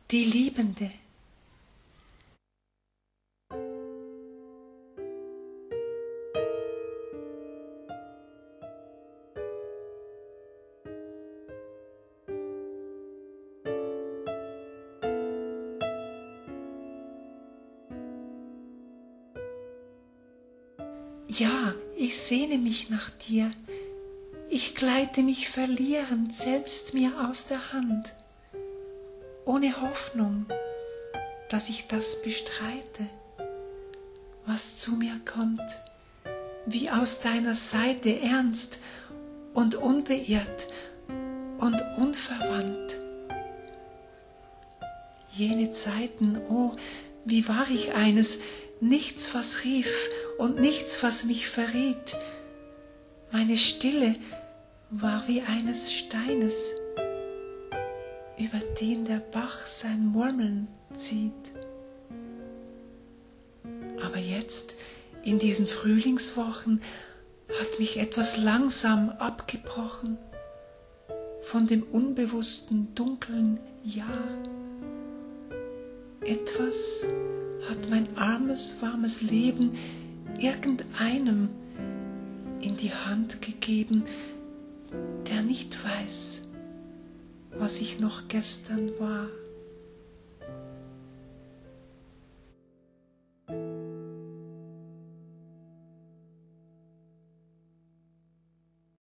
die Liebende. Ja, ich sehne mich nach dir. Ich gleite mich verlierend selbst mir aus der Hand, ohne Hoffnung, dass ich das bestreite, was zu mir kommt, wie aus deiner Seite ernst und unbeirrt und unverwandt. Jene Zeiten, oh, wie war ich eines, nichts, was rief und nichts, was mich verriet. Meine Stille war wie eines Steines, über den der Bach sein Murmeln zieht. Aber jetzt, in diesen Frühlingswochen, hat mich etwas langsam abgebrochen von dem unbewussten, dunklen Jahr. Etwas hat mein armes, warmes Leben irgendeinem in die Hand gegeben, der nicht weiß, was ich noch gestern war.